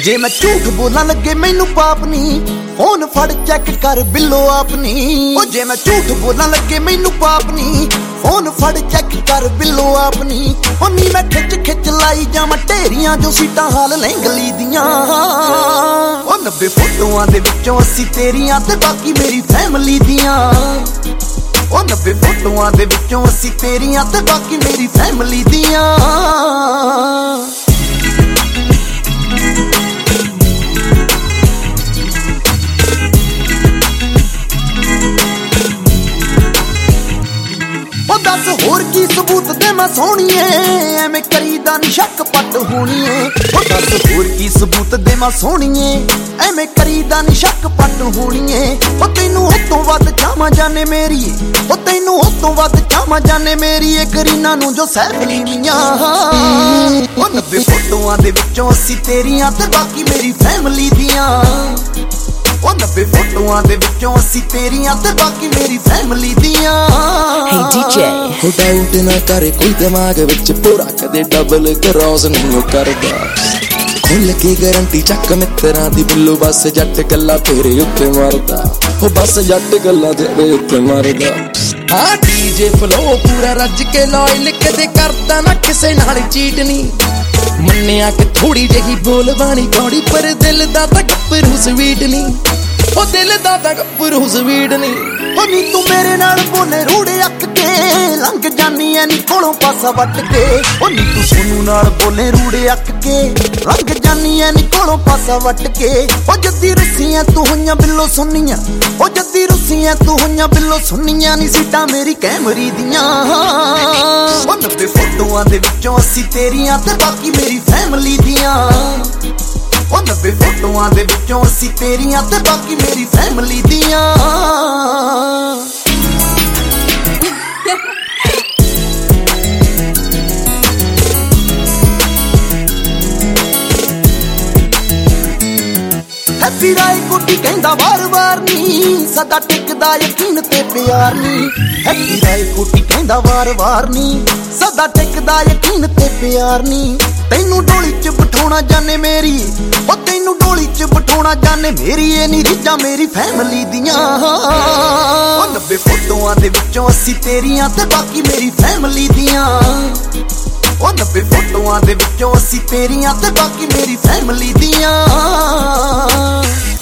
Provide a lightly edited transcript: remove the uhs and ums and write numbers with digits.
जे मैं झूठ बोलना लगे मैनू पाप नहीं, फोन फड़ चेक कर बिल्लो अपनी। ओ जे मैं झूठ बोलना लगे मैनू पाप नहीं, फोन फड़ चेक कर बिल्लो अपनी। ओ नी मैं खिच खिच लाई जावां ढेरियां जो सीटां हाल लैंगली दियां। ओ 90 फोटोआं दे विचों 80 तेरियां ते बाकी मेरी फैमिली दियां। ओ 90 फोटोआं दे विचों 80 तेरियां ते बाकी मेरी फैमिली दियां। दस होर की सबूत दे मैं सोहणीए, एवें करीदा नी शक पट होणीए। ओ दस होर की सबूत दे मैं सोहणीए, एवें करीदा नी शक पट होणीए। ओ तैनू उतों वध चाहवां जाने मेरी, ओ तैनू उतों वध चाहवां जाने मेरी करीना नू जो सैफली मियां। ओ 90 फोटोआं दे विचों 80 तेरियां ते बाकी मेरी फैमिली दियां। ओ 90 फोटोआं दे विचों 80 तेरियां ते बाकी मेरी फैमिली दियां। Hey DJ, हो डाउट ना करे कोई दिमाग विच पूरा, कदे डबल क्रॉस नहीं करदा। खुल के गारंटी चक मित्रां दी बिल्लो, बस जट गल्ला तेरे उत्ते मारदा। हो बस जट गल्ला तेरे उत्ते मारदा। हाँ डीजे फ्लो पूरा रज के लॉयल कदे करदा ना किसे नाल चीट नहीं। मन्निया कि थोड़ी जही बोल बाणी कौड़ी, पर दिल दा तां गप्परू स्वीट नहीं। ओ दिल दा तां गप्परू स्वीट नहीं। ओ नी तू मेरे नाल बोले रूड़े अक के, लंघ जानी ऐ नी कोलों पासा वट के। ओ नी तू सोनू नाल बोले रूड़े अक के, लंघ जानी ऐ नी कोलों पासा वट के। ओ जद्दी रस्सियां तू होइयां बिल्लो सुन्नियां, ओ जद्दी रस्सियां तू होइयां बिल्लो सुन्नियां नी सीटां मेरी कैमरी दियां। ओ 90 फोटोआं दे विचों 80 तेरियां ते बाकी मेरी फैमिली दियां। ओ 90 फोटोआं दे विचों 80 तेरियां ते बाकी मेरी फैमिली दियां। हैप्पी राय कुटी कहंदा वार वार नी, सदा टिकदा यकीन ते प्यार नी। हैप्पी राय कुटी कहंदा वार वार नी, सदा टिकदा यकीन ते प्यार नी। तैनू डोली च बिठाउणा जाने मेरी, ओ तैनू डोली च बिठाउणा जाने मेरी, ए नी रीझां मेरी फैमिली दियां। ओ 90 फोटोआं दे विचों 80 तेरियां ते बाकी मेरी फैमिली दियां। ओ 90 फोटोआं दे विचों 80 तेरियां ते बाकी मेरी फैमिली दियां।